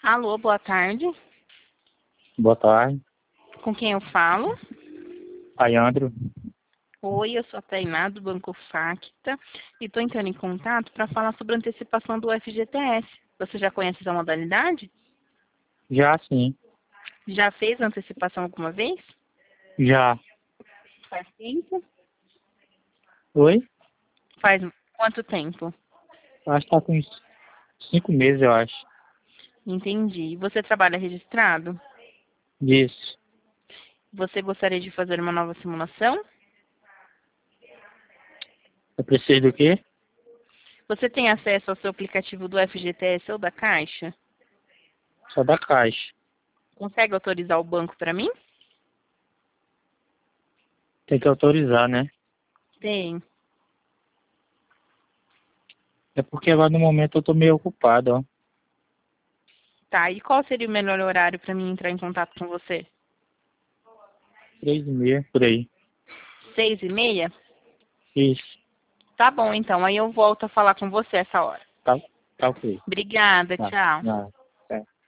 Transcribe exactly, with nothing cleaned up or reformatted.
Alô, boa tarde. Boa tarde. Com quem eu falo? Ayandro. Oi, eu sou a Tainá do Banco Facta e estou entrando em contato para falar sobre a antecipação do F G T S. Você já conhece essa modalidade? Já sim. Já fez a antecipação alguma vez? Já. Faz tempo? Oi? Faz quanto tempo? Acho que tá com uns cinco meses, eu acho. Entendi. Você trabalha registrado? Isso. Você gostaria de fazer uma nova simulação? Eu preciso do quê? Você tem acesso ao seu aplicativo do F G T S ou da Caixa? Só da Caixa. Consegue autorizar o banco para mim? Tem que autorizar, né? Tem. É porque agora no momento eu tô meio ocupado, ó. Tá, e qual seria o melhor horário para mim entrar em contato com você? Três e meia, por aí. Seis e meia? Isso. Tá bom, então. Aí eu volto a falar com você essa hora. Tá, tá ok. Obrigada, Tá, tchau. tá.